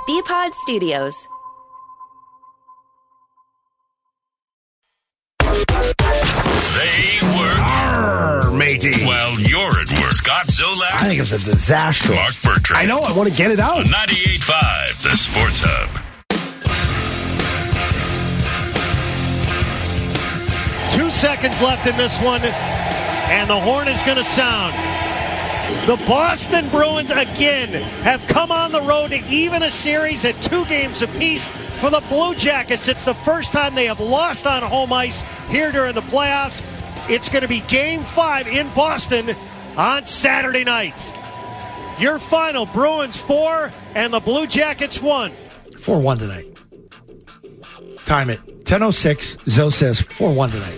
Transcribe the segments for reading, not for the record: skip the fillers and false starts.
BPod Studios. They work. Arr, matey. While you're at work. Scott Zolak. I think it's a disaster. Mark Bertrand. I know. I want to get it out. On 98.5, the Sports Hub. 2 seconds left in this one, and the horn is going to sound. The Boston Bruins again have come on the road to even a series at 2 games apiece for the Blue Jackets. It's the first time they have lost on home ice here during the playoffs. It's going to be Game 5 in Boston on Saturday night. Your final, Bruins 4 and the Blue Jackets 1. 4-1 tonight. Time it. 10:06. Zoe says 4-1 tonight.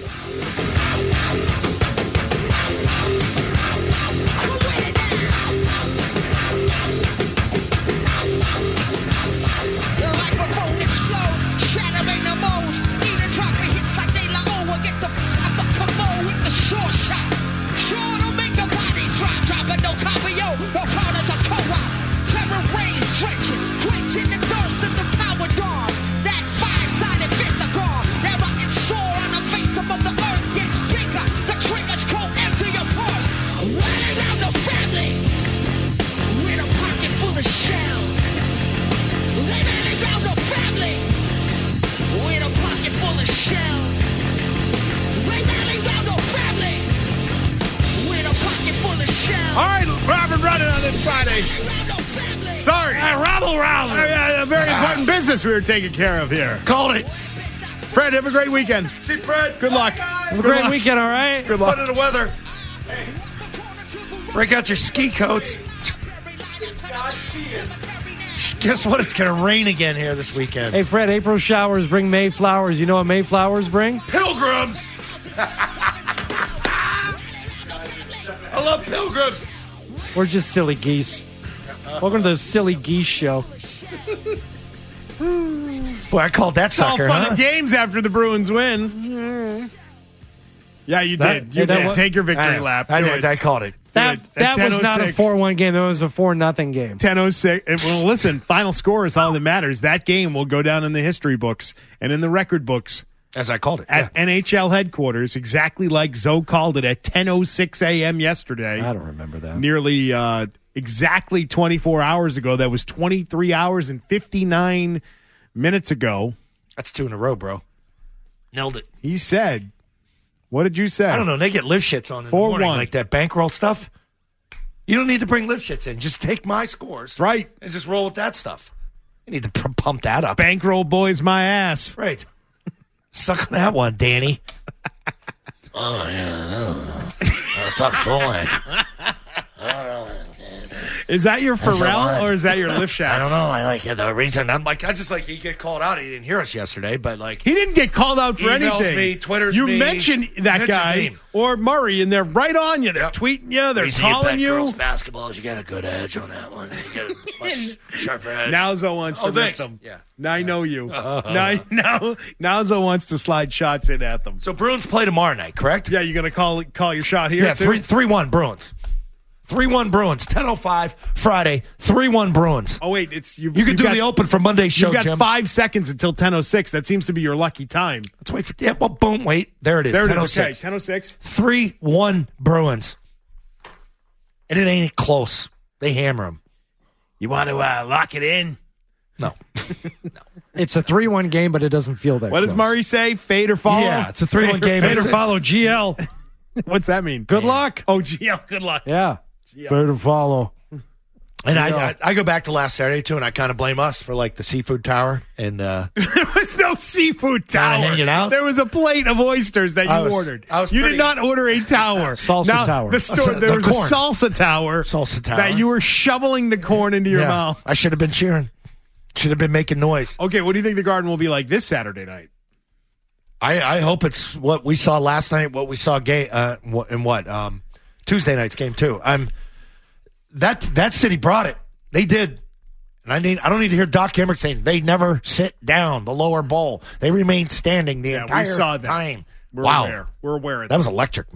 Sorry. A very important business we were taking care of here. Called it. Fred, have a great weekend. See, Fred. Good luck. Have a great weekend, all right? Good luck. Fun of the weather. Break out your ski coats. Guess what? It's going to rain again here this weekend. Hey, Fred, April showers bring May flowers. You know what May flowers bring? Pilgrims. I love pilgrims. We're just silly geese. Welcome to the Silly Geese Show. Boy, I called that It's all sucker, fun huh? and games after the Bruins win. Yeah, you did. You that did. was- Take your victory lap. Do it. I called it. That At was not a 10:06. 4-1 game. That was a 4-0 game. 10:06. Well, listen, final score is all that matters. That game will go down in the history books and in the record books As I called it. at NHL headquarters, exactly like Zoe called it at 10:06 a.m. yesterday. I don't remember that. Nearly exactly 24 hours ago. That was 23 hours and 59 minutes ago. That's 2 in a row, bro. Nailed it. He said, what did you say? I don't know. They get live shits on in the 4-1. morning, like that bankroll stuff. You don't need to bring live shits in. Just take my scores. Right. And just roll with that stuff. You need to pump that up. Bankroll boys my ass. Right. Suck on that one, Danny. Oh, yeah. That's so much. Is that your That's a Pharrell lot. or is that your lift shot? I don't know. I like it. The reason I'm Like, I just like he get called out. He didn't hear us yesterday, but like He didn't get called out for Emails anything. me, Twitters you me, mentioned that mention guy name. or Murray, and they're right on you. They're Yep. tweeting you. They're reason you calling bet you. girls basketball is you got a good edge on that one. You get a much sharper edge. Now Zo wants to rip thanks. them. Yeah. Now I know you. Now Zo wants to slide shots in at them. So Bruins play tomorrow night, correct? Yeah, you're gonna call your shot here. Yeah, too? 3-1 Bruins. 3-1 Bruins. 10:05 Friday. 3-1 Bruins. Oh wait, it's You can do the open for Monday's show, You've got Jim. 5 seconds until 10:06. That seems to be your lucky time. Let's wait for. Yeah, well, boom. Wait, there it is. There it 10:06. is. Okay, 10:06. 3-1 Bruins. And it ain't close. They hammer them. You want to lock it in? No. It's a 3-1 game, but it doesn't feel that What does close. Murray say? Fade or follow? Yeah, it's a 3-1 game. Fade or follow, GL. What's that mean? Good luck. Oh, GL, good luck. Yeah. Fade or follow. And I go back to last Saturday, too, and I kind of blame us for, like, the seafood tower. And There was no seafood tower. Kinda hanging out. There was a plate of oysters that you ordered. You did not order a tower. Salsa tower. There was corn. a salsa tower. Salsa tower. That you were shoveling the corn into your mouth. I should have been cheering. Should have been making noise. Okay, what do you think the Garden will be like this Saturday night? I hope it's what we saw last night, what we saw Tuesday night's game, too. That city brought it. They did. And I don't need to hear Doc Emmerich saying they never sit down, the lower bowl. They remained standing the entire we saw that. time. We're wow. aware. We're aware of that. That was electric, man.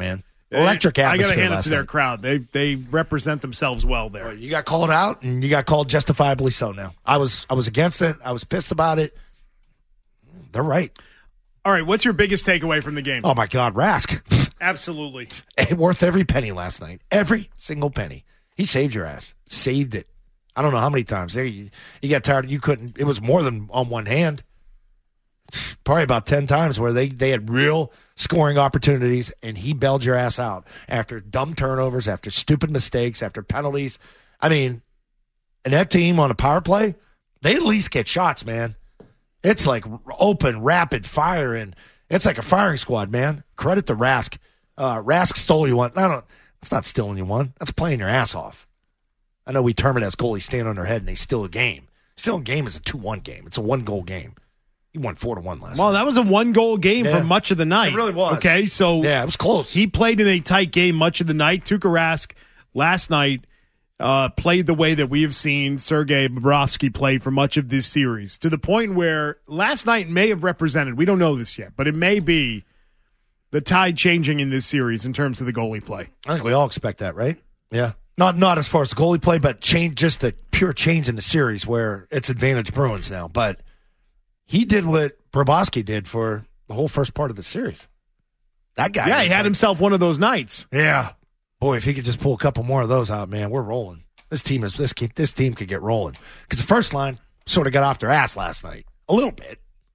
Electric I atmosphere. got to hand it last to their night. crowd. They represent themselves well there. You got called out, and you got called justifiably so. Now I was against it. I was pissed about it. They're right. All right, what's your biggest takeaway from the game? Oh my God, Rask. Absolutely. Worth every penny last night. Every single penny. He saved your ass. Saved it. I don't know how many times. You got tired. You couldn't. It was more than on one hand. Probably about 10 times where they had real scoring opportunities, and he bailed your ass out after dumb turnovers, after stupid mistakes, after penalties. I mean, and that team on a power play, they at least get shots, man. It's like open, rapid fire, and it's like a firing squad, man. Credit to Rask. Rask stole you one. That's not stealing you one. That's playing your ass off. I know we term it as goalies stand on their head and they steal a game. Stealing a game is a 2-1 game. It's a 1-goal game. He won 4-1 last night. Well, that was a 1-goal game Yeah. for much of the night. It really was. Okay, so yeah, it was close. he played in a tight game much of the night. Tuukka Rask last night played the way that we have seen Sergei Bobrovsky play for much of this series, to the point where last night may have represented, we don't know this yet, but it may be the tide changing in this series in terms of the goalie play. I think we all expect that, right? Yeah. Not as far as the goalie play, but just the pure change in the series where it's advantage Bruins now. But he did what Bobrovsky did for the whole first part of the series. That guy. Yeah, he was had himself one of those nights. Yeah. Boy, if he could just pull a couple more of those out, man, we're rolling. This team could get rolling. Because the first line sort of got off their ass last night. A little bit.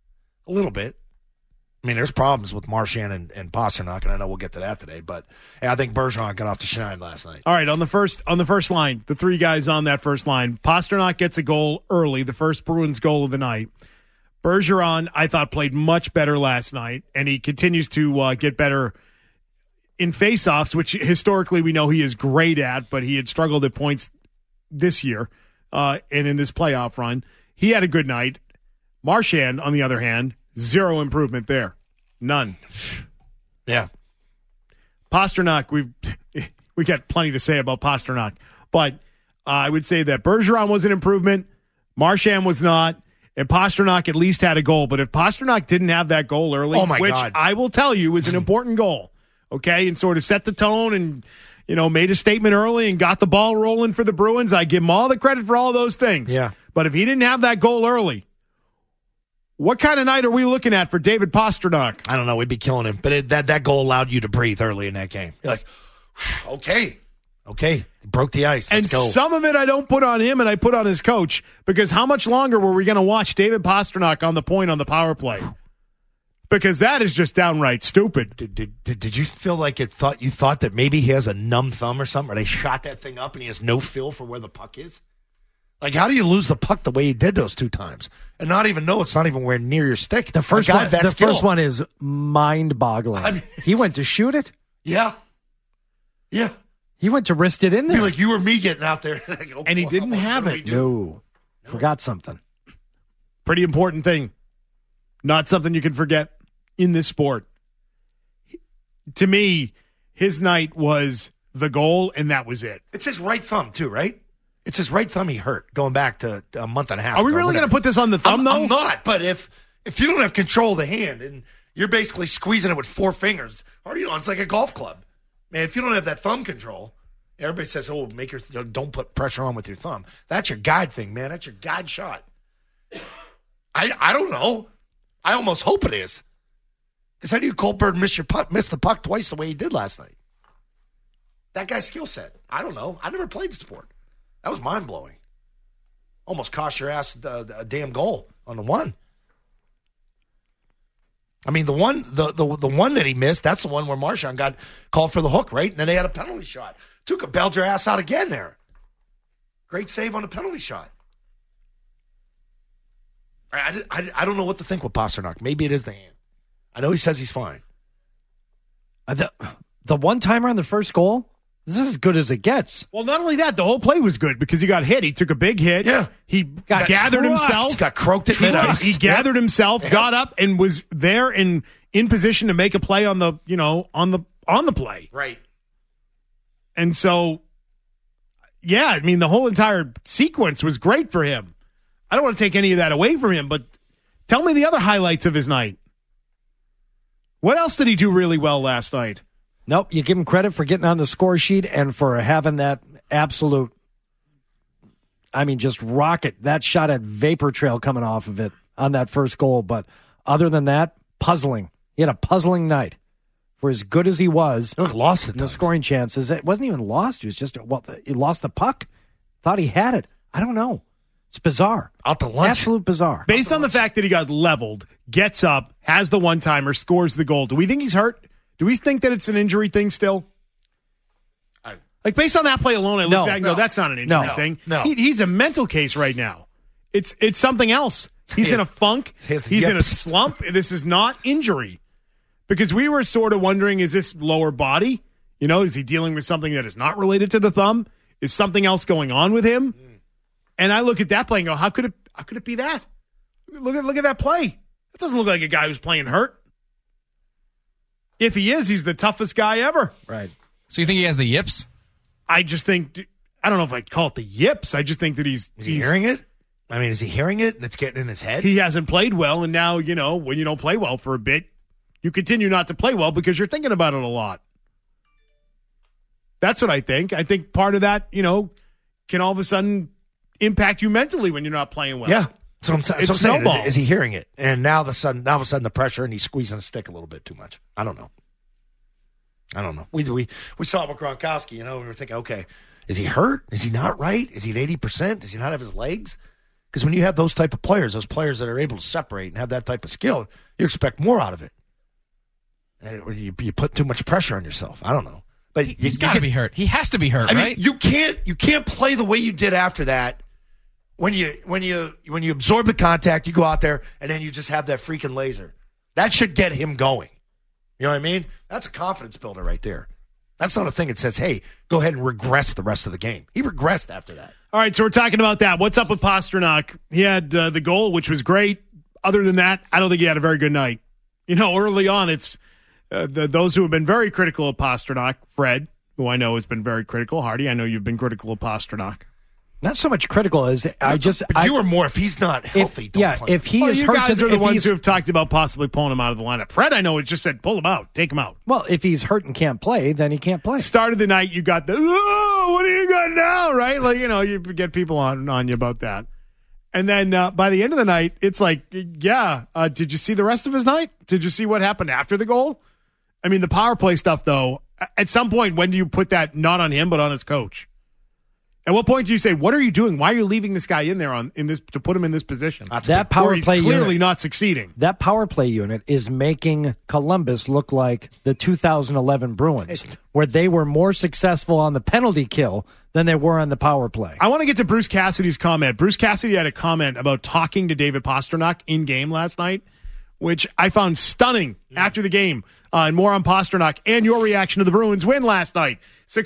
I mean, there's problems with Marchand and Pasternak, and I know we'll get to that today. But I think Bergeron got off the shine last night. All right, on the first line, the three guys on that first line, Pasternak gets a goal early, the first Bruins goal of the night. Bergeron, I thought, played much better last night, and he continues to get better in faceoffs, which historically we know he is great at, but he had struggled at points this year and in this playoff run. He had a good night. Marchand, on the other hand, zero improvement there. None. Yeah. Pasternak, we got plenty to say about Pasternak, but I would say that Bergeron was an improvement, Marchand was not, and Pasternak at least had a goal. But if Pasternak didn't have that goal early, which God. I will tell you was an important goal, okay, and sort of set the tone and made a statement early and got the ball rolling for the Bruins, I give him all the credit for all those things. Yeah. But if he didn't have that goal early, what kind of night are we looking at for David Pasternak? I don't know. We'd be killing him. But that goal allowed you to breathe early in that game. You're like, okay. Broke the ice. Let's go. Some of it I don't put on him and I put on his coach, because how much longer were we going to watch David Pasternak on the point on the power play? Because that is just downright stupid. Did you feel like you thought that maybe he has a numb thumb or something, or they shot that thing up and he has no feel for where the puck is? Like, how do you lose the puck the way he did those two times and not even know it's not even where near your stick? The first one is mind-boggling. I mean, he went to shoot it. Yeah. He went to wrist it in Be there. like you or me getting out there, And he didn't have it. No. Forgot something. Pretty important thing. Not something you can forget in this sport. To me, his night was the goal, and that was it. It's his right thumb too, right? It's his right thumb he hurt going back to a month and a half. Are we ago, really going to whatever. put this on the thumb, though? I'm not, but if you don't have control of the hand and you're basically squeezing it with four fingers, it's like a golf club. Man, if you don't have that thumb control, everybody says, make don't put pressure on with your thumb. That's your guide thing, man. That's your guide shot. I don't know. I almost hope it is. Because how do you Colbert miss the puck twice the way he did last night? That guy's skill set. I don't know. I never played the sport. That was mind-blowing. Almost cost your ass a damn goal on the one. I mean, the one that he missed, that's the one where Marchand got called for the hook, right? And then they had a penalty shot. Tuukka bailed your ass out again there. Great save on a penalty shot. I don't know what to think with Pasternak. Maybe it is the hand. I know he says he's fine. The one-timer on the first goal, this is as good as it gets. Well, not only that, the whole play was good because he got hit. He took a big hit. Yeah. He gathered himself. He got croaked at mid-ice. He gathered himself, got up, and was there in position to make a play on the play. Right. And so, yeah, I mean, the whole entire sequence was great for him. I don't want to take any of that away from him, but tell me the other highlights of his night. What else did he do really well last night? Nope, you give him credit for getting on the score sheet and for having that absolute, just rocket. That shot at vapor trail coming off of it on that first goal. But other than that, puzzling. He had a puzzling night. For as good as he was, lost in the scoring chances, it wasn't even lost. It was just, he lost the puck. Thought he had it. I don't know. It's bizarre. Out to lunch. Absolute bizarre. Based on the fact that he got leveled, gets up, has the one-timer, scores the goal, do we think he's hurt? Do we think that it's an injury thing still? Based on that play alone, I look back and go, that's not an injury thing. No. He's a mental case right now. It's something else. He's in a funk. He's in a slump. This is not injury. Because we were sort of wondering, is this lower body? Is he dealing with something that is not related to the thumb? Is something else going on with him? And I look at that play and go, how could it be that? Look at that play. That doesn't look like a guy who's playing hurt. If he is, he's the toughest guy ever. Right. So you think he has the yips? I just think, I don't know if I'd call it the yips. I just think that Is he hearing it? Is he hearing it and it's getting in his head? He hasn't played well, and now, when you don't play well for a bit, you continue not to play well because you're thinking about it a lot. That's what I think. I think part of that, can all of a sudden impact you mentally when you're not playing well. Yeah. So I'm saying, is he hearing it? And now all of a sudden the pressure and he's squeezing the stick a little bit too much. I don't know. We saw it with Gronkowski, we were thinking, okay, is he hurt? Is he not right? Is he at 80%? Does he not have his legs? Because when you have those type of players, those players that are able to separate and have that type of skill, you expect more out of it. And you put too much pressure on yourself. I don't know. But he's got to be hurt. He has to be hurt, right? You can't play the way you did after that. When you absorb the contact, you go out there and then you just have that freaking laser. That should get him going. You know what I mean? That's a confidence builder right there. That's not a thing that says, hey, go ahead and regress the rest of the game. He regressed after that. All right, so we're talking about that. What's up with Pastrnak? He had the goal, which was great. Other than that, I don't think he had a very good night. Early on, it's those who have been very critical of Pastrnak, Fred, who I know has been very critical. Hardy, I know you've been critical of Pastrnak. Not so much critical as you were more if he's not healthy. If he is you hurt, guys are the ones who have talked about possibly pulling him out of the lineup. Fred, I know, has just said pull him out, take him out. Well, if he's hurt and can't play, then he can't play. Started the night, you got what do you got now, right? You get people on you about that, and then by the end of the night, it's like, did you see the rest of his night? Did you see what happened after the goal? The power play stuff, though. At some point, when do you put that not on him but on his coach? At what point do you say, what are you doing? Why are you leaving this guy in there to put him in this position? That power play clearly unit, not succeeding. That power play unit is making Columbus look like the 2011 Bruins, where they were more successful on the penalty kill than they were on the power play. I want to get to Bruce Cassidy's comment. Bruce Cassidy had a comment about talking to David Pastrnak in game last night, which I found stunning after the game. And more on Pastrnak and your reaction to the Bruins win last night.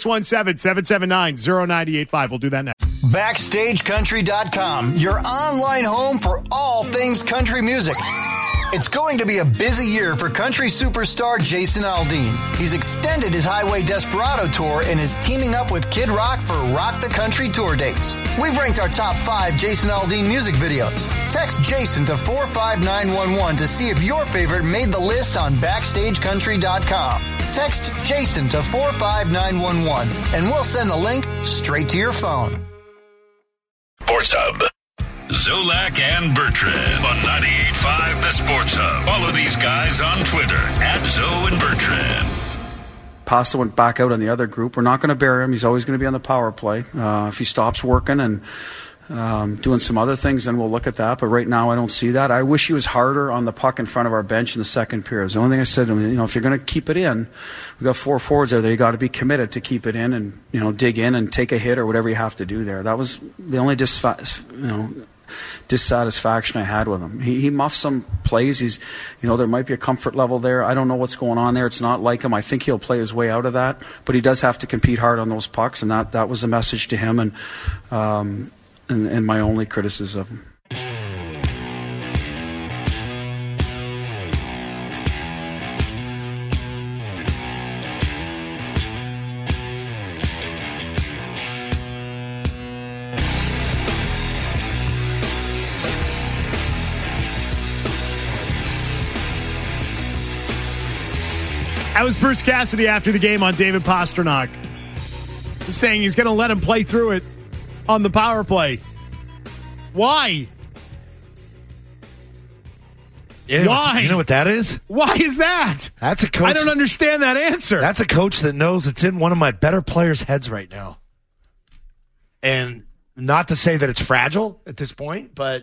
617-779-0985. We'll do that next. BackstageCountry.com, your online home for all things country music. It's going to be a busy year for country superstar Jason Aldean. He's extended his Highway Desperado tour and is teaming up with Kid Rock for Rock the Country tour dates. We've ranked our top 5 Jason Aldean music videos. Text Jason to 45911 to see if your favorite made the list on BackstageCountry.com. Text Jason to 45911 and we'll send the link straight to your phone. Sports Hub. Zolak and Bertrand on 98.5 The Sports Hub. Follow these guys on Twitter @Zo and Bertrand. Pasta went back out on the other group. We're not going to bury him. He's always going to be on the power play. If he stops working and doing some other things, then we'll look at that. But right now, I don't see that. I wish he was harder on the puck in front of our bench in the second period. The only thing I said to him, if you're going to keep it in, we got 4 forwards there. You got to be committed to keep it in and dig in and take a hit or whatever you have to do there. That was the only dissatisfaction I had with him. He muffs some plays. He's, there might be a comfort level there. I don't know what's going on there. It's not like him. I think he'll play his way out of that, but he does have to compete hard on those pucks, and that was the message to him and my only criticism of him. That was Bruce Cassidy after the game on David Pastrnak. Saying he's going to let him play through it on the power play. Why? Yeah, Why? You know what that is? Why is that? That's a coach. I don't understand that answer. That's a coach that knows it's in one of my better players' heads right now. And not to say that it's fragile at this point, but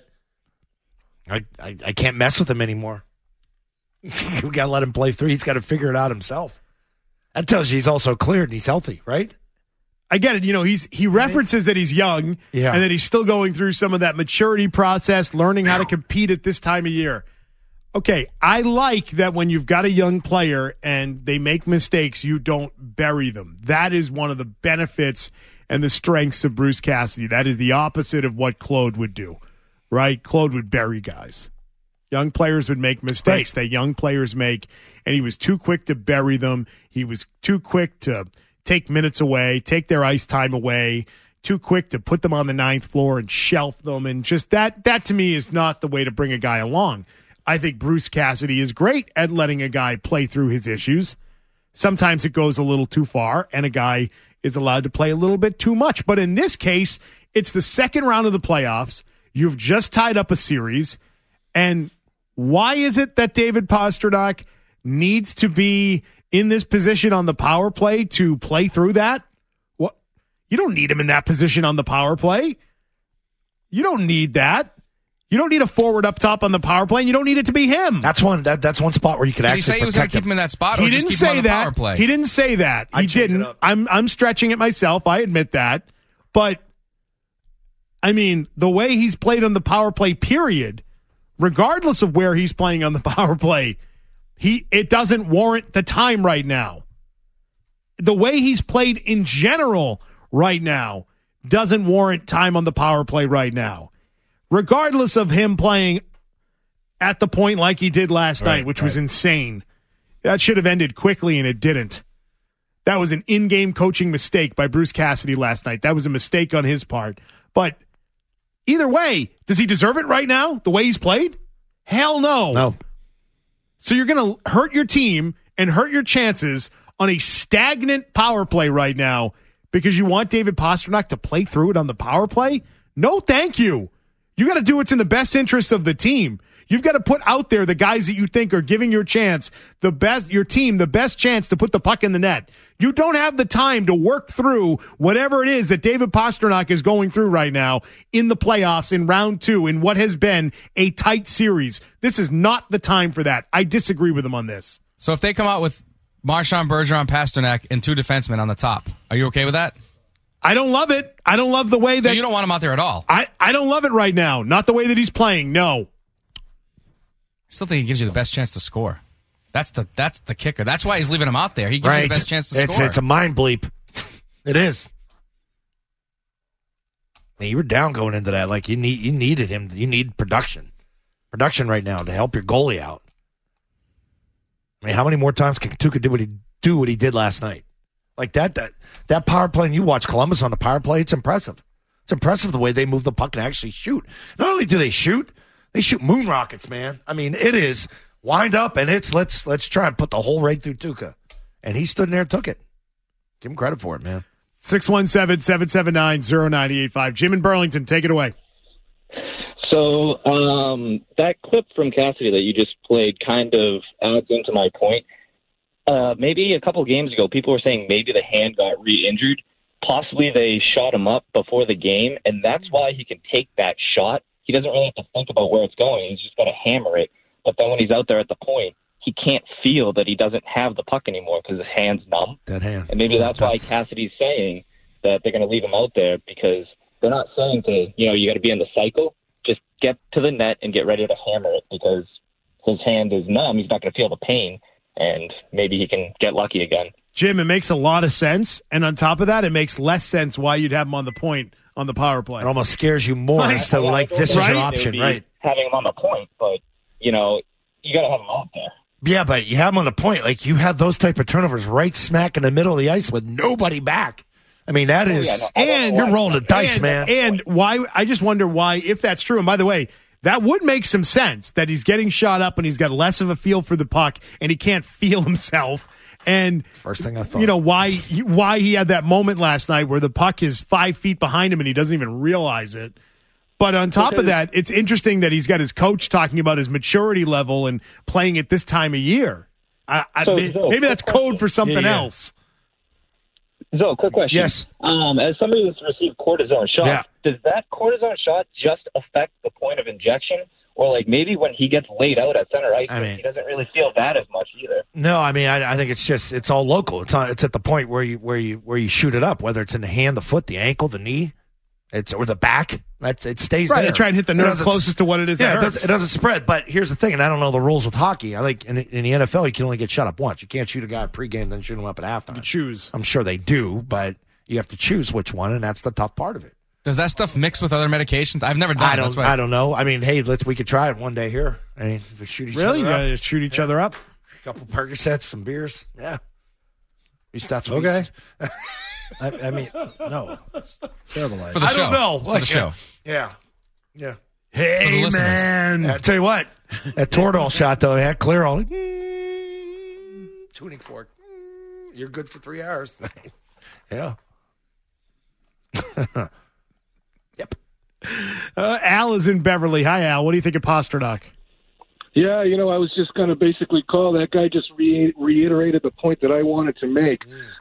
I can't mess with him anymore. We got to let him play through. He's got to figure it out himself. That tells you he's also cleared and he's healthy, right? I get it. You know, he references that he's young and that he's still going through some of that maturity process, learning how to compete at this time of year. Okay, I like that when you've got a young player and they make mistakes, you don't bury them. That is one of the benefits and the strengths of Bruce Cassidy. That is the opposite of what Claude would do, right? Claude would bury guys. Young players would make mistakes that young players make, and he was too quick to bury them. He was too quick to take minutes away, take their ice time away, too quick to put them on the ninth floor and shelf them. And just that to me is not the way to bring a guy along. I think Bruce Cassidy is great at letting a guy play through his issues. Sometimes it goes a little too far, and a guy is allowed to play a little bit too much. But in this case, it's the second round of the playoffs. You've just tied up a series. And why is it that David Pastrnak needs to be in this position on the power play to play through that? What? You don't need him in that position on the power play. You don't need that. You don't need a forward up top on the power play, and you don't need it to be him. That's one spot where you could Did actually he say he was going to keep him in that spot, or just keep him on the power play? He didn't say that. He didn't. I'm stretching it myself. I admit that. But, I mean, the way he's played on the power play, period, regardless of where he's playing on the power play, it doesn't warrant the time right now. The way he's played in general right now doesn't warrant time on the power play right now. Regardless of him playing at the point like he did last night, which was insane. That should have ended quickly, and it didn't. That was an in-game coaching mistake by Bruce Cassidy last night. That was a mistake on his part. But either way, does he deserve it right now, the way he's played? Hell no. No. So you're going to hurt your team and hurt your chances on a stagnant power play right now because you want David Pastrnak to play through it on the power play? No, thank you. You got to do what's in the best interest of the team. You've got to put out there the guys that you think are giving your chance, your team, the best chance to put the puck in the net. You don't have the time to work through whatever it is that David Pastrnak is going through right now in the playoffs in round 2 in what has been a tight series. This is not the time for that. I disagree with him on this. So if they come out with Marchand, Bergeron, Pastrnak, and 2 defensemen on the top, are you okay with that? I don't love it. I don't love the way that... So you don't want him out there at all? I don't love it right now. Not the way that he's playing, no. I still think he gives you the best chance to score. That's the kicker. That's why he's leaving him out there. He gives you the best chance to score. It's a mind bleep. It is. You were down going into that. Like you needed him. You need production right now to help your goalie out. I mean, how many more times can Tuukka do what he did last night? Like that power play, and you watch Columbus on the power play, it's impressive. It's impressive the way they move the puck and actually shoot. Not only do they shoot moon rockets, man. I mean, it is wind up, and it's let's try and put the hole right through Tuukka. And he stood in there and took it. Give him credit for it, man. 617-779-0985. Jim in Burlington, take it away. So that clip from Cassidy that you just played kind of adds into my point. Maybe a couple games ago, people were saying maybe the hand got re-injured. Possibly they shot him up before the game, and that's why he can take that shot. He doesn't really have to think about where it's going. He's just got to hammer it. But then when he's out there at the point, he can't feel that he doesn't have the puck anymore because his hand's numb. That hand. And maybe that's why Cassidy's saying that they're going to leave him out there, because they're not saying you got to be in the cycle. Just get to the net and get ready to hammer it, because his hand is numb. He's not going to feel the pain. And maybe he can get lucky again. Jim, it makes a lot of sense. And on top of that, it makes less sense why you'd have him on the point on the power play. It almost scares you more as to, this is your option, right? Having him on the point, but, you got to have him out there. Yeah, but you have him on the point. Like, you have those type of turnovers right smack in the middle of the ice with nobody back. I mean, that is... and you're rolling the dice, man. And why? I just wonder why, if that's true. And by the way, that would make some sense, that he's getting shot up and he's got less of a feel for the puck and he can't feel himself. And first thing I thought, why he had that moment last night where the puck is 5 feet behind him and he doesn't even realize it. But on top of that, it's interesting that he's got his coach talking about his maturity level and playing at this time of year. Maybe that's code for something else. Zoe, quick question. Yes. As somebody who's received cortisone shots, does that cortisone shot just affect the point of injection? Or like maybe when he gets laid out at center ice, he doesn't really feel that as much either. No, I think it's all local. It's at the point where you shoot it up, whether it's in the hand, the foot, the ankle, the knee, or the back. It stays there. They try and hit the nerve closest to what it is. Yeah, it doesn't spread. But here's the thing, and I don't know the rules with hockey. I think in the NFL you can only get shot up once. You can't shoot a guy at pregame then shoot him up at halftime. You choose. I'm sure they do, but you have to choose which one, and that's the tough part of it. Does that stuff mix with other medications? I've never done it. I don't know. I mean, hey, we could try it one day here. I mean, if we shoot each other up. Really? You gotta shoot each other up? A couple Percocets, some beers. Yeah. That's okay. I mean, no. It's terrible idea. For the show. I don't know. For the show. Yeah. Yeah. Hey, for the listeners. man. I tell you what, that Toradol shot, though, they had clear all tuning fork. You're good for 3 hours. Yeah. Yep. Al is in Beverly. Hi, Al. What do you think of Pastrnak? Yeah, I was just going to basically call. That guy just reiterated the point that I wanted to make.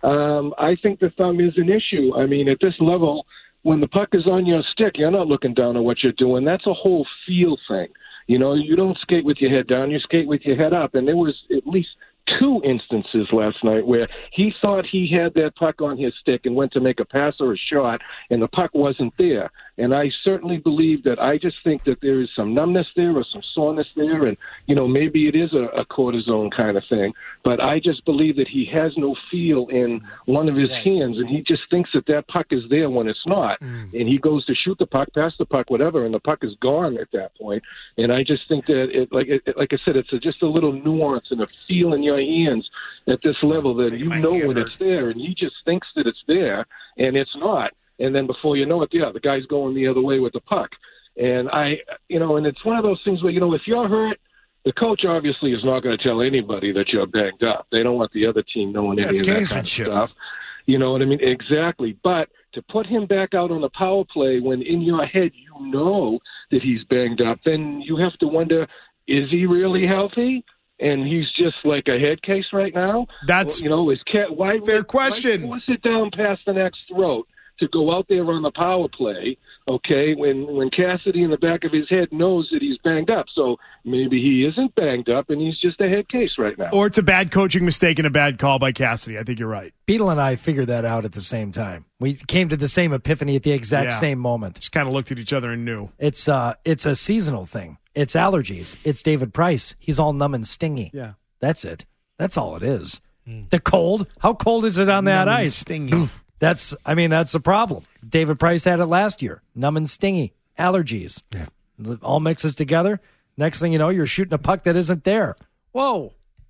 I think the thumb is an issue. I mean, at this level, when the puck is on your stick, you're not looking down at what you're doing. That's a whole feel thing. You don't skate with your head down. You skate with your head up. And there was at least 2 instances last night where he thought he had that puck on his stick and went to make a pass or a shot, and the puck wasn't there. And I certainly believe that. I just think that there is some numbness there or some soreness there, and, maybe it is a cortisone kind of thing. But I just believe that he has no feel in one of his hands, and he just thinks that puck is there when it's not. And he goes to shoot the puck, pass the puck, whatever, and the puck is gone at that point. And I just think that, like I said, it's just a little nuance and a feel in your hands at this level that when it's there, and he just thinks that it's there, and it's not. And then before you know it, the guy's going the other way with the puck. And and it's one of those things where, if you're hurt, the coach obviously is not going to tell anybody that you're banged up. They don't want the other team knowing any of that kind of stuff. You know what I mean? Exactly. But to put him back out on the power play when in your head you know that he's banged up, then you have to wonder, is he really healthy? And he's just like a head case right now? That's why fair question. Why force it down past the next throat to go out there on the power play, okay, when Cassidy in the back of his head knows that he's banged up. So maybe he isn't banged up and he's just a head case right now. Or it's a bad coaching mistake and a bad call by Cassidy. I think you're right. Beetle and I figured that out at the same time. We came to the same epiphany at the exact same moment. Just kind of looked at each other and knew. It's a seasonal thing. It's allergies. It's David Price. He's all numb and stingy. Yeah. That's it. That's all it is. The cold. How cold is it on that ice? Stingy. That's the problem. David Price had it last year. Numb and stingy. Allergies. Yeah. All mixes together. Next thing you know, you're shooting a puck that isn't there. Whoa.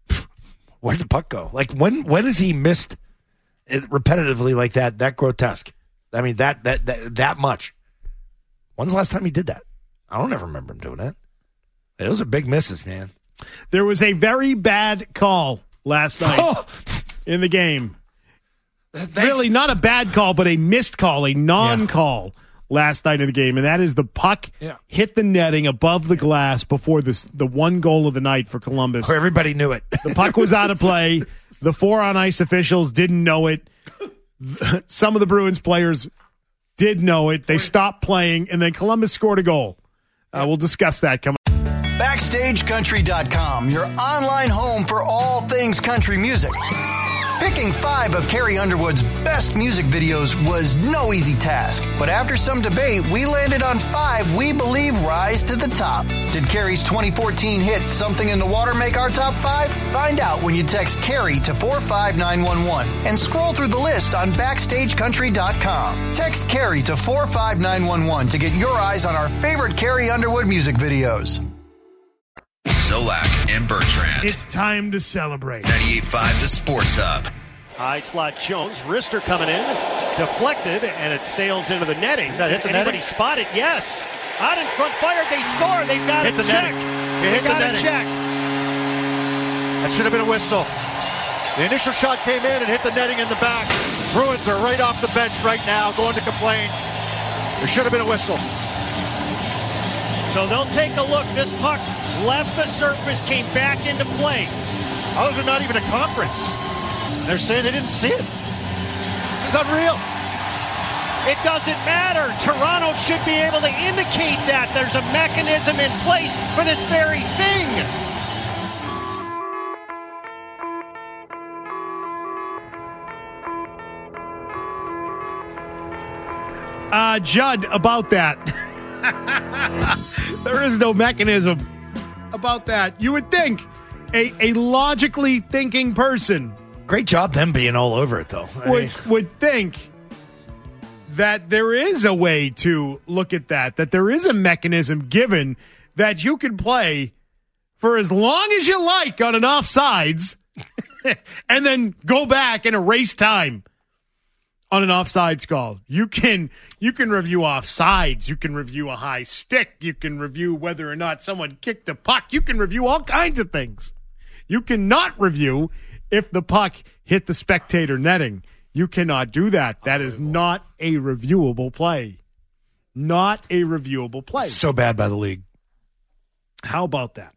Where'd the puck go? Like, when has he missed it repetitively like that grotesque? I mean, that much. When's the last time he did that? I don't ever remember him doing that. Those are big misses, man. There was a very bad call last night in the game. Really, not a bad call, but a missed call, a non-call last night in the game, and that is the puck hit the netting above the glass before the one goal of the night for Columbus. Everybody knew it. The puck was out of play. The 4 on-ice officials didn't know it. Some of the Bruins players did know it. They stopped playing, and then Columbus scored a goal. We'll discuss that coming up. BackstageCountry.com, your online home for all things country music. Picking 5 of Carrie Underwood's best music videos was no easy task, but after some debate, we landed on 5 we believe rise to the top. Did Carrie's 2014 hit Something in the Water make our top 5? Find out when you text Carrie to 45911 and scroll through the list on BackstageCountry.com. Text Carrie to 45911 to get your eyes on our favorite Carrie Underwood music videos. Zolak and Bertrand. It's time to celebrate. 98.5 The Sports Hub. High slot Jones. Wrister coming in. Deflected, and it sails into the netting. Hit the Anybody netting? spot it? Yes. Out in front, fired. They score. They've got Hit it the checked. netting. They Hit the got it netting. checked. That should have been a whistle. The initial shot came in and hit the netting in the back. Bruins are right off the bench right now, going to complain. There should have been a whistle. So they'll take a look. This puck left the surface, came back into play. Others are not even a conference. They're saying they didn't see it. This is unreal. It doesn't matter. Toronto should be able to indicate that there's a mechanism in place for this very thing. Judd, about that. There is no mechanism about that. You would think a logically thinking person. Great job them being all over it, though. Would think that there is a way to look at that there is a mechanism given that you can play for as long as you like on an offsides and then go back and erase time on an offsides call. You can review offsides. You can review a high stick. You can review whether or not someone kicked a puck. You can review all kinds of things. You cannot review if the puck hit the spectator netting. You cannot do that. That is not a reviewable play. Not a reviewable play. So bad by the league. How about that?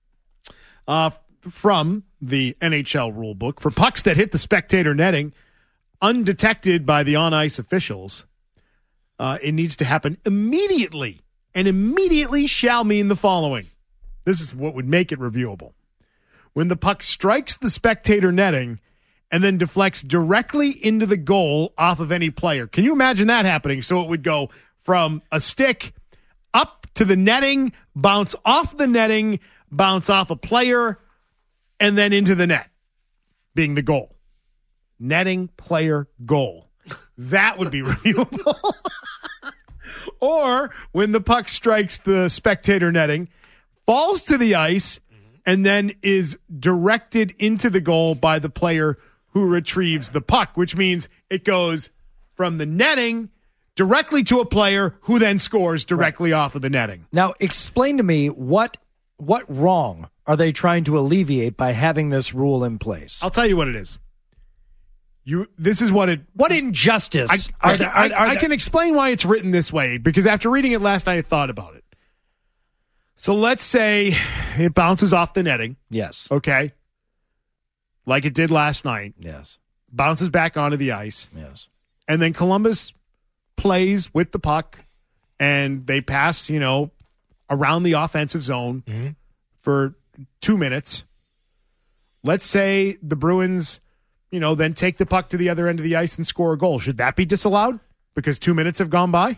From the NHL rule book, for pucks that hit the spectator netting, undetected by the on-ice officials, it needs to happen immediately. And immediately shall mean the following. This is what would make it reviewable. When the puck strikes the spectator netting and then deflects directly into the goal off of any player. Can you imagine that happening? So it would go from a stick up to the netting, bounce off the netting, bounce off a player, and then into the net, being the goal. Netting, player, goal. That would be reviewable. Or when the puck strikes the spectator netting, falls to the ice, and then is directed into the goal by the player who retrieves the puck, which means it goes from the netting directly to a player who then scores directly off of the netting. Now, explain to me what wrong are they trying to alleviate by having this rule in place? I'll tell you what it is. This is what it... What injustice? I can explain why it's written this way, because after reading it last night, I thought about it. So let's say it bounces off the netting. Yes. Okay. Like it did last night. Yes. Bounces back onto the ice. Yes. And then Columbus plays with the puck, and they pass, around the offensive zone for 2 minutes. Let's say the Bruins, then take the puck to the other end of the ice and score a goal. Should that be disallowed because 2 minutes have gone by?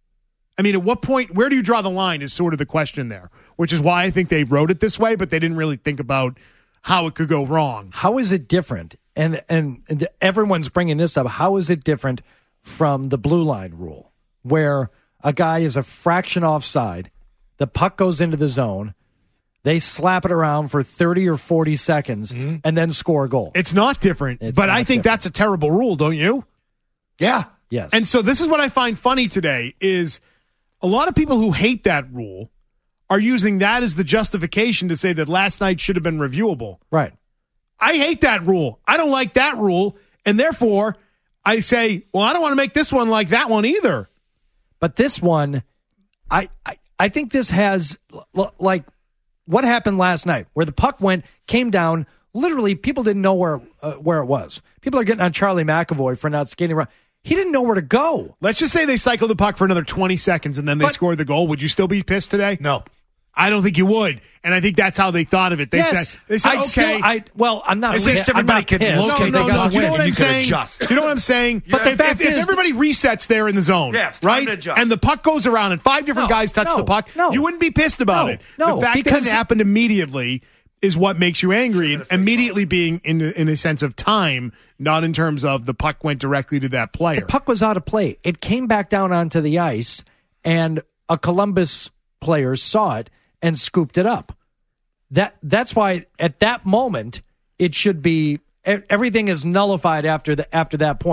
I mean, at what point, where do you draw the line is sort of the question there, which is why I think they wrote it this way, but they didn't really think about how it could go wrong. How is it different? And everyone's bringing this up. How is it different from the blue line rule, where a guy is a fraction offside, the puck goes into the zone, they slap it around for 30 or 40 seconds, and then score a goal? It's not different, but I think that's a terrible rule, don't you? Yeah. Yes. And so this is what I find funny today is a lot of people who hate that rule are using that as the justification to say that last night should have been reviewable. Right. I hate that rule. I don't like that rule. And therefore, I say, well, I don't want to make this one like that one either. But this one, I think this has, like, what happened last night, where the puck came down, literally people didn't know where it was. People are getting on Charlie McAvoy for not skating around. He didn't know where to go. Let's just say they cycled the puck for another 20 seconds and then they scored the goal. Would you still be pissed today? No. I don't think you would. And I think that's how they thought of it. They said, okay. I'm not. At least everybody can locate the puck and you can adjust. You know what I'm saying? But the fact if is, everybody resets there in the zone, it's time right? to adjust. And the puck goes around and 5 different guys touch the puck, you wouldn't be pissed about it. No, the fact that it happened immediately is what makes you angry. And immediately being in a sense of time, not in terms of the puck went directly to that player. The puck was out of play. It came back down onto the ice, and a Columbus player saw it and scooped it up. That's why at that moment it should be, everything is nullified after that point.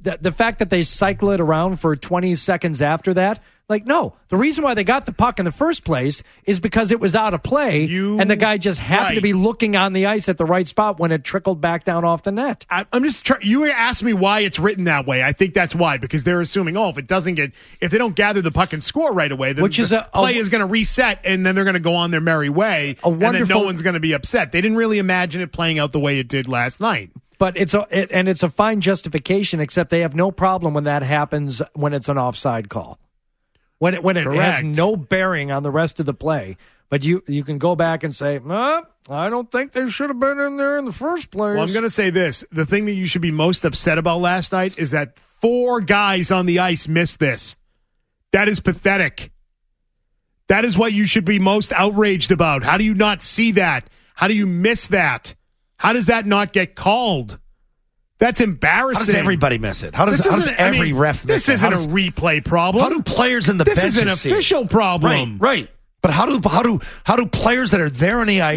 the fact that they cycle it around for 20 seconds after that, like, no. The reason why they got the puck in the first place is because it was out of play, and the guy just happened to be looking on the ice at the right spot when it trickled back down off the net. I'm just trying. You asked me why it's written that way. I think that's why, because they're assuming, if they don't gather the puck and score right away, then the play is going to reset, and then they're going to go on their merry way, and then no one's going to be upset. They didn't really imagine it playing out the way it did last night. But it's a fine justification, except they have no problem when that happens when it's an offside call. When it has no bearing on the rest of the play. But you can go back and say, I don't think they should have been in there in the first place. Well, I'm going to say this. The thing that you should be most upset about last night is that 4 guys on the ice missed this. That is pathetic. That is what you should be most outraged about. How do you not see that? How do you miss that? How does that not get called? That's embarrassing. How does everybody miss it? How does every ref miss it? This isn't a replay problem. How do players in the bench see it? This is an official problem. Right. But how do players that are there on the ice?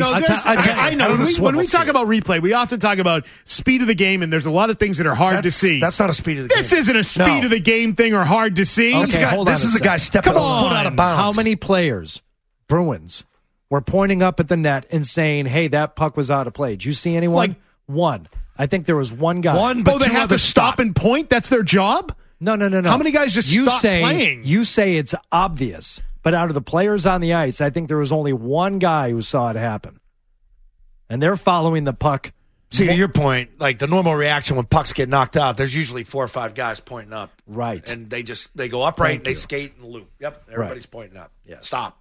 I know. When we talk about replay, we often talk about speed of the game, and there's a lot of things that are hard to see. That's not a speed of the game. This isn't a speed of the game thing or hard to see. This is a guy stepping a foot out of bounds. How many players, Bruins, were pointing up at the net and saying, hey, that puck was out of play? Did you see anyone? One. I think there was one guy. But they have to stop and point? That's their job? No. How many guys just stop playing? You say it's obvious, but out of the players on the ice, I think there was only one guy who saw it happen. And they're following the puck. See, to your point, like the normal reaction when pucks get knocked out, there's usually 4 or 5 guys pointing up. Right. And they go upright, they skate and loop. Yep, everybody's pointing up. Yeah. Stop.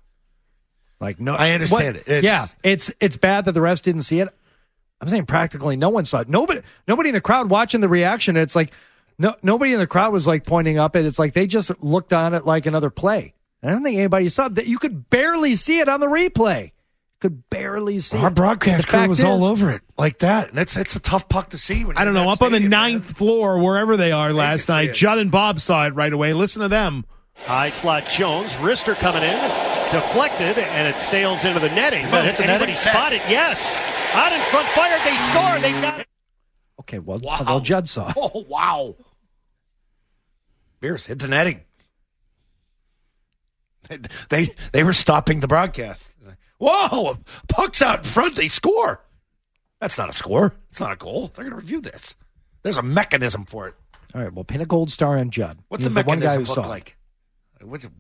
Like, no, I understand it. It's bad that the refs didn't see it. I'm saying practically no one saw it. Nobody in the crowd watching the reaction. It's like nobody in the crowd was like pointing up it. It's like they just looked on it like another play. I don't think anybody saw that. You could barely see it on the replay. Could barely see Our it. broadcast crew was all over it like that. And it's a tough puck to see. When I don't know. Up on the 9th floor, wherever they are last night, Judd and Bob saw it right away. Listen to them. High slot Jones. Wrister coming in. Deflected, and it sails into the netting. But anybody spot it? Yes. Out in front, fired. They score. They got it. Okay, well, Judd saw it. Oh, wow. Beers hit the netting. They were stopping the broadcast. Whoa, puck's out in front. They score. That's not a score. It's not a goal. They're going to review this. There's a mechanism for it. All right, well, pin a gold star on Judd. What's the mechanism look like? What's it?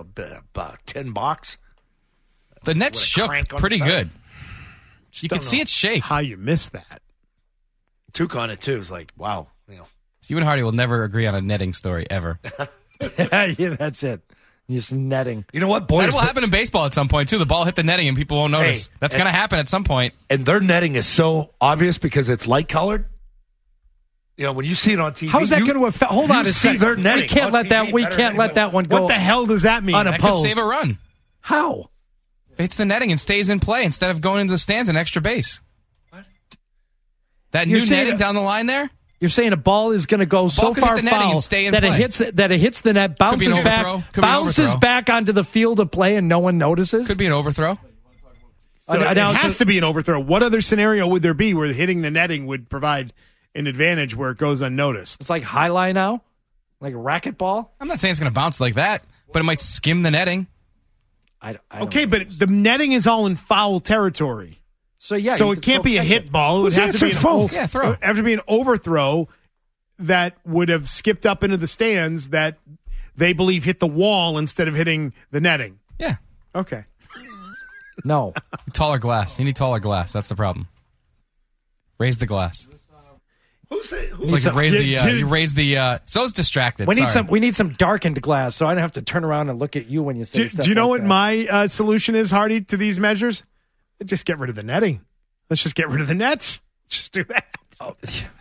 $10? The net shook pretty good. You can see it shake. How you missed that? Took on it, too. It was like, wow. You and Hardy will never agree on a netting story, ever. Yeah, that's it. Just netting. You know what, boys? That will happen in baseball at some point, too. The ball hit the netting and people won't notice. That's going to happen at some point. And their netting is so obvious because it's light-colored. You know, when you see it on TV, how's that going to affect? Hold on a second. Their netting we can't let that. We can't let that one go. What the hell does that mean? That could save a run. How? If it's the netting and stays in play instead of going into the stands and extra base. What? That new netting down the line there. You're saying a ball is going to go so far foul that it hits the net, bounces back onto the field of play, and no one notices. Could be an overthrow. So it has to be an overthrow. What other scenario would there be where hitting the netting would provide an advantage where it goes unnoticed? It's like high line now, like a racquetball. I'm not saying it's going to bounce like that, but it might skim the netting. Okay, but the netting is all in foul territory. So yeah, so it can't be a hit ball. It would have to be throw. It would have to be an overthrow that would have skipped up into the stands that they believe hit the wall instead of hitting the netting. Yeah. Okay. No. Taller glass. You need taller glass. That's the problem. Raise the glass. It's like you raise the. So it's distracted. We need some darkened glass, so I don't have to turn around and look at you when you say stuff. Do you know like what my solution is, Hardy, to these measures? Just get rid of the netting. Let's just get rid of the nets. Just do that. Oh.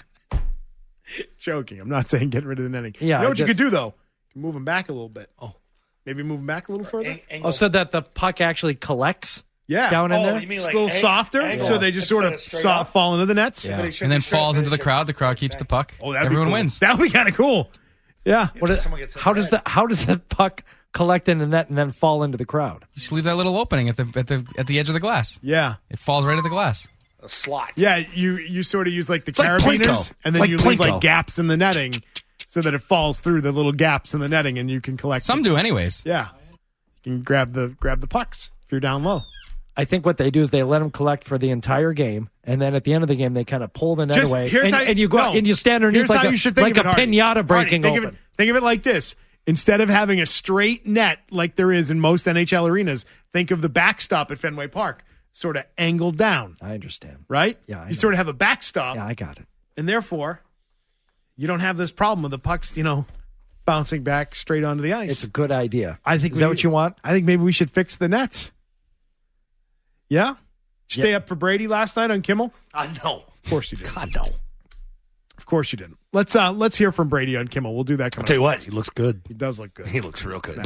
Joking. I'm not saying get rid of the netting. Yeah, you know what you could do, though? Move them back a little bit. Oh, maybe move them back a little further. So that the puck actually collects down in there? You mean it's like a little softer, so they just sort of fall into the nets? Yeah. And then falls into the crowd. The crowd keeps the puck. Oh, everyone wins. That would be kind of cool. Yeah. How does the puck collect in the net and then fall into the crowd? Just leave that little opening at the edge of the glass. Yeah. It falls right at the glass. A slot. Yeah, you sort of use like the carabiners, and then you leave like gaps in the netting so that it falls through the little gaps in the netting and you can collect. Some do anyways. Yeah. You can grab the pucks if you're down low. I think what they do is they let them collect for the entire game, and then at the end of the game, they kind of pull the net away. And you go out and you stand underneath like a pinata breaking open. Think of it like this. Instead of having a straight net like there is in most NHL arenas, think of the backstop at Fenway Park, sort of angled down. I understand. Right? Yeah, you sort of have a backstop. Yeah, I got it. And therefore, you don't have this problem of the pucks, bouncing back straight onto the ice. It's a good idea. Is that what you want? I think maybe we should fix the nets. Yeah? Stay up for Brady last night on Kimmel? No. Of course you did. God, no. Of course you didn't. Let's hear from Brady on Kimmel. We'll do that coming up. I'll tell you what, he looks good. He does look good. He looks real good.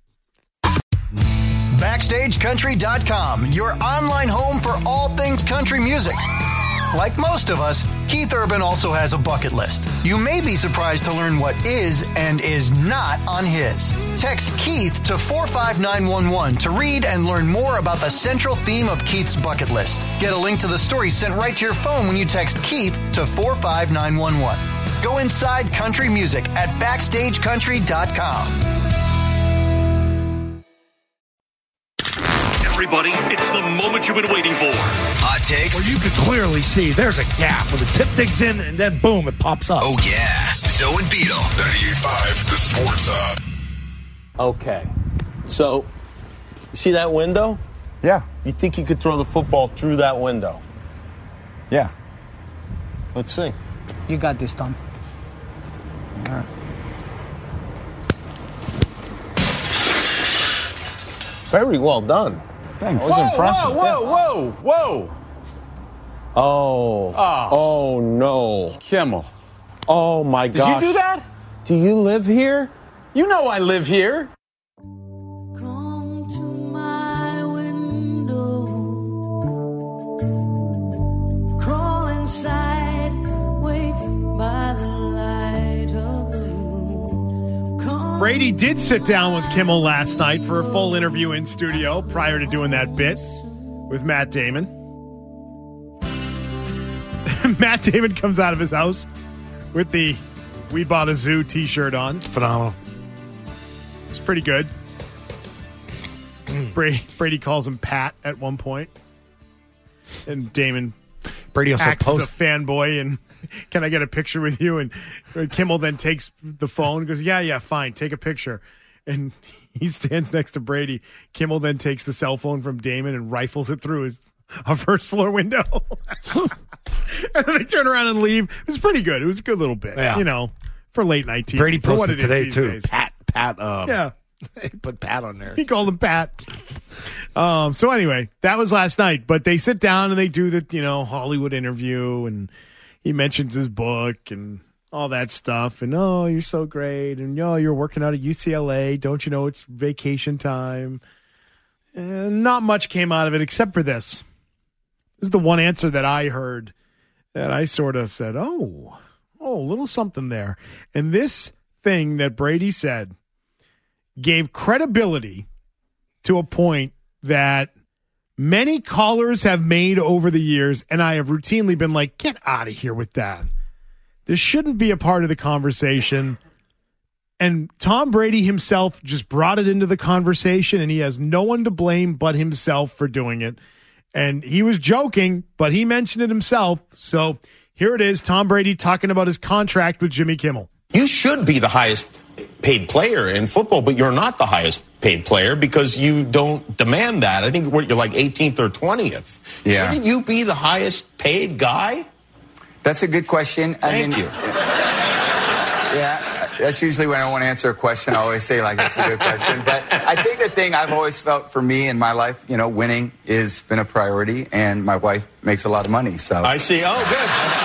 BackstageCountry.com, your online home for all things country music. Like most of us, Keith Urban also has a bucket list. You may be surprised to learn what is and is not on his. Text Keith to 45911 to read and learn more about the central theme of Keith's bucket list. Get a link to the story sent right to your phone when you text Keith to 45911. Go inside country music at BackstageCountry.com. Everybody, it's the moment you've been waiting for. Hot takes. Well, you can clearly see there's a gap where the tip digs in and then boom, it pops up. Oh, yeah. Zoe and Beetle. 98.5, the Sports Hub. Okay. So, you see that window? Yeah. You think you could throw the football through that window? Yeah. Let's see. You got this, Tom. All right. Very well done. Thanks. That was impressive. Whoa. Oh, no. Kimmel. Oh, my gosh. Did you do that? Do you live here? You know I live here. Come to my window. Crawl inside. Wait by the light of the moon. Brady did sit down with Kimmel last night for a full interview in studio prior to doing that bit with Matt Damon. Matt Damon comes out of his house with the We Bought a Zoo t-shirt on. Phenomenal. It's pretty good. Brady calls him Pat at one point. And Damon Brady also acts as a fanboy and can I get a picture with you? And Kimmel then takes the phone and goes, yeah, fine, take a picture. And he stands next to Brady. Kimmel then takes the cell phone from Damon and rifles it through a first floor window. And then they turn around and leave. It was pretty good. It was a good little bit, for late night TV. Brady posted today, too. Days. Pat. Yeah. He put Pat on there. He called him Pat. So anyway, that was last night. But they sit down and they do the, Hollywood interview. And he mentions his book and all that stuff. And, oh, you're so great. And, you're working out at UCLA. Don't you know it's vacation time? And not much came out of it except for this. This is the one answer that I heard that I sort of said, oh, a little something there. And this thing that Brady said gave credibility to a point that many callers have made over the years, and I have routinely been like, get out of here with that. This shouldn't be a part of the conversation. And Tom Brady himself just brought it into the conversation, and he has no one to blame but himself for doing it. And he was joking, but he mentioned it himself. So here it is, Tom Brady talking about his contract with Jimmy Kimmel. You should be the highest paid player in football, but you're not the highest paid player because you don't demand that. I think you're like 18th or 20th. Yeah. Shouldn't you be the highest paid guy? That's a good question. Thank you. Yeah. That's usually when I want to answer a question. I always say, that's a good question. But I think the thing I've always felt for me in my life, winning has been a priority, and my wife makes a lot of money. So I see. Oh, good. That's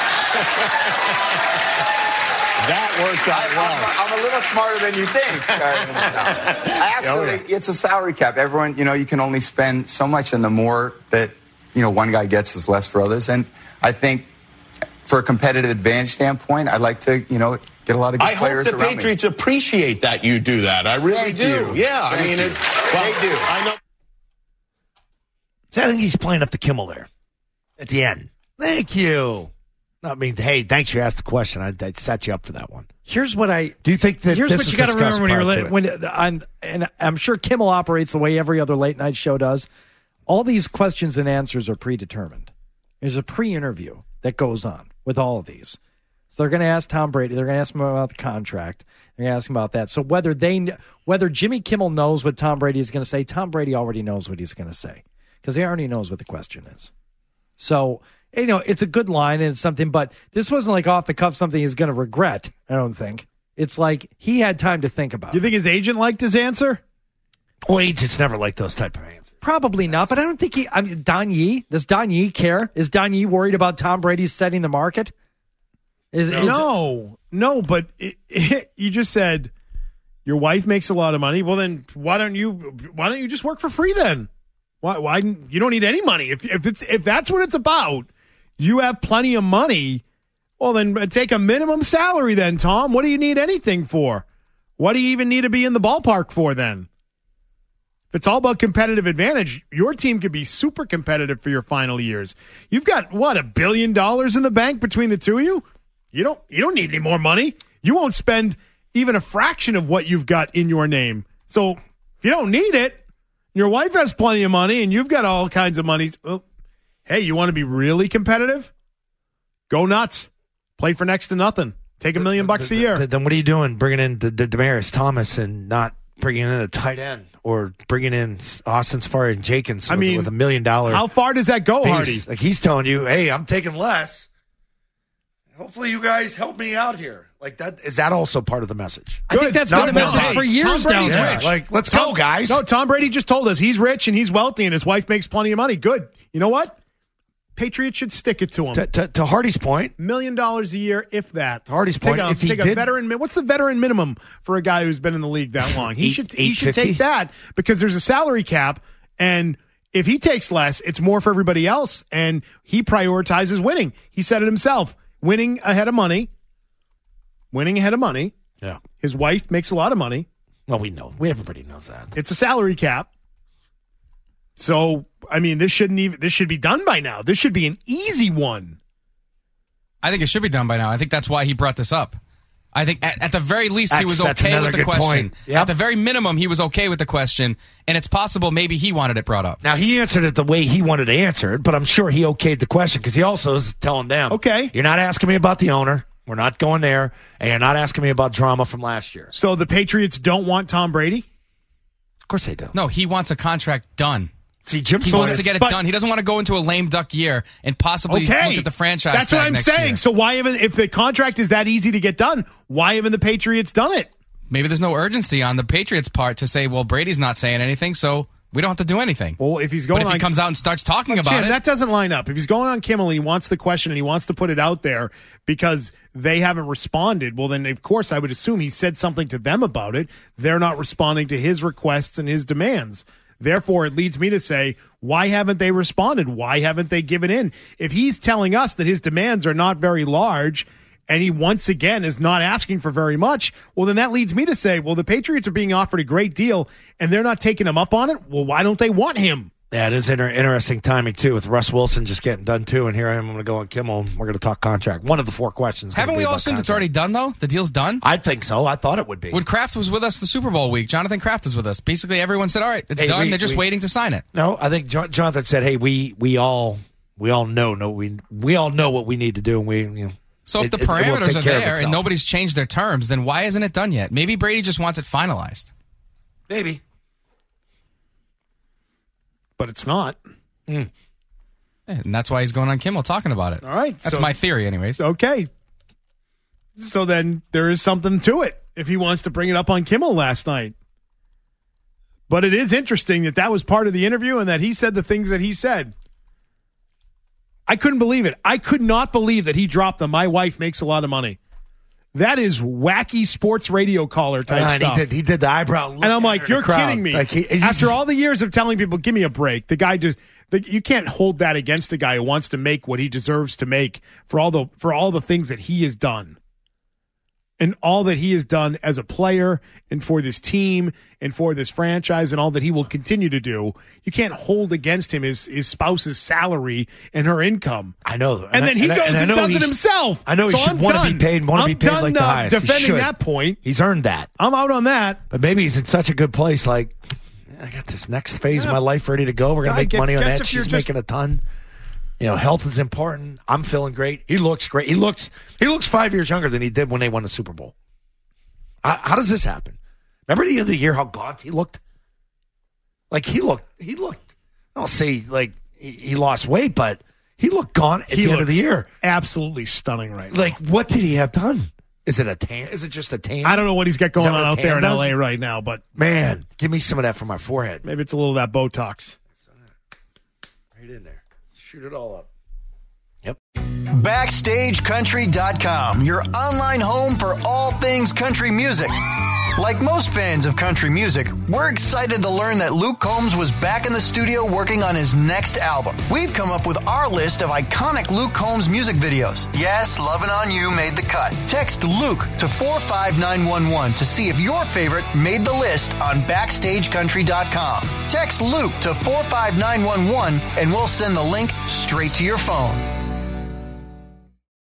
nice. That works out well. I'm a little smarter than you think. Actually, it's a salary cap. Everyone, you can only spend so much, and the more that, one guy gets is less for others. And I think for a competitive advantage standpoint, I'd like to, get a lot of good players around me. I hope the Patriots appreciate that you do that. I really do. Yeah, they do. I know. I think he's playing up to Kimmel there at the end. Thank you. I mean, hey, thanks for asking the question. I set you up for that one. Here's what I do. You think that here's this what was you got to discussed remember when you're I'm sure Kimmel operates the way every other late night show does. All these questions and answers are predetermined. There's a pre-interview that goes on with all of these. So they're going to ask Tom Brady. They're going to ask him about the contract. They're going to ask him about that. So whether Jimmy Kimmel knows what Tom Brady is going to say, Tom Brady already knows what he's going to say because he already knows what the question is. So, it's a good line and it's something, but this wasn't like off the cuff something he's going to regret, I don't think. It's like he had time to think about it. You think his agent liked his answer? Well, agents never like those type of answers. Probably not, but I don't think Don Yee, does Don Yee care? Is Don Yee worried about Tom Brady setting the market? No, but you just said your wife makes a lot of money. Well, then why don't you just work for free then? Why you don't need any money if that's what it's about? You have plenty of money. Well, then take a minimum salary then, Tom. What do you need anything for? What do you even need to be in the ballpark for then? If it's all about competitive advantage, your team could be super competitive for your final years. You've got, $1 billion in the bank between the two of you? You don't need any more money. You won't spend even a fraction of what you've got in your name. So if you don't need it, your wife has plenty of money and you've got all kinds of money. Well, hey, you want to be really competitive? Go nuts. Play for next to nothing. Take $1 million a year. Then what are you doing bringing in Demaryius Thomas and not bringing in a tight end or bringing in Austin Seferian-Jenkins with $1 million? How far does that go, Hardy? Like he's telling you, hey, I'm taking less. Hopefully you guys help me out here. Like that, is that also part of the message? I think that's been the message for years down there. Like, let's go, guys. No, Tom Brady just told us he's rich and he's wealthy and his wife makes plenty of money. Good. You know what? Patriots should stick it to him. To Hardy's point, $1 million a year, if that. To Hardy's point, if he take did, a veteran. What's the veteran minimum for a guy who's been in the league that long? He should take that because there's a salary cap, and if he takes less, it's more for everybody else, and he prioritizes winning. He said it himself: winning ahead of money. Yeah. His wife makes a lot of money. Well, we know. Everybody knows that. It's a salary cap. So, I mean, this should be done by now. This should be an easy one. I think it should be done by now. I think that's why he brought this up. I think at the very least he was okay with the question. Yep. At the very minimum, he was okay with the question, and it's possible maybe he wanted it brought up. Now, he answered it the way he wanted to answer it, but I'm sure he okayed the question because he also is telling them, okay, you're not asking me about the owner. We're not going there, and you're not asking me about drama from last year. So the Patriots don't want Tom Brady? Of course they do. No, he wants a contract done. See, Jim he wants to get it done. He doesn't want to go into a lame duck year and possibly look at the franchise. That's what I'm saying. Year. So why haven't, if the contract is that easy to get done, why haven't the Patriots done it? Maybe there's no urgency on the Patriots' part to say, well, Brady's not saying anything, so we don't have to do anything. Well, if he's going, but if he comes out and starts talking about it, that doesn't line up. If he's going on Kimmel, he wants the question and he wants to put it out there because they haven't responded. Well, then of course I would assume he said something to them about it. They're not responding to his requests and his demands. Therefore, it leads me to say, why haven't they responded? Why haven't they given in? If he's telling us that his demands are not very large and he once again is not asking for very much, well, then that leads me to say, well, the Patriots are being offered a great deal and they're not taking him up on it. Well, why don't they want him? Yeah, it is interesting timing, too, with Russ Wilson just getting done, too. And here I am, I'm going to go on Kimmel, and we're going to talk contract. One of the 4 questions. Haven't we all assumed it's already done, though? The deal's done? I think so. I thought it would be. When Kraft was with us the Super Bowl week, Jonathan Kraft was with us. Basically, everyone said, all right, it's done. They're just waiting to sign it. No, I think Jonathan said, hey, we all know what we need to do. And so if the parameters are there and nobody's changed their terms, then why isn't it done yet? Maybe Brady just wants it finalized. Maybe. But it's not. And that's why he's going on Kimmel talking about it. All right. That's my theory anyways. Okay. So then there is something to it if he wants to bring it up on Kimmel last night. But it is interesting that was part of the interview and that he said the things that he said. I couldn't believe it. I could not believe that he dropped the "my wife makes a lot of money." That is wacky sports radio caller type stuff. He did the eyebrow look. And I'm like, you're kidding me. Like After all the years of telling people, give me a break, the guy just... You can't hold that against a guy who wants to make what he deserves to make for all the things that he has done. and all that he has done as a player and for this team and for this franchise and all that he will continue to do, you can't hold against him his spouse's salary and her income. I know. And then he goes and does it himself. I know he So should I'm want to be done. paid I'm like done, the highest. He defending should. that point. He's earned that. I'm out on that. But maybe he's in such a good place, like, I got this next phase of my life ready to go. We're going to make money on that. She's making a ton. You know, health is important. I'm feeling great. He looks great. He looks 5 years younger than he did when they won the Super Bowl. How does this happen? Remember the end of the year how gaunt he looked? Like he looked. I'll say like he lost weight, but he looked gaunt at the end of the year. Absolutely stunning right now. Like, what did he have done? Is it a tan? Is it just a tan? I don't know what he's got going on out there in does? L.A. right now, but man, give me some of that for my forehead. Maybe it's a little of that Botox. Right in there. Shoot it all up. Yep. BackstageCountry.com, your online home for all things country music. Like most fans of country music, we're excited to learn that Luke Combs was back in the studio working on his next album. We've come up with our list of iconic Luke Combs music videos. Yes, Lovin' On You made the cut. Text Luke to 45911 to see if your favorite made the list on BackstageCountry.com. Text Luke to 45911 and we'll send the link straight to your phone.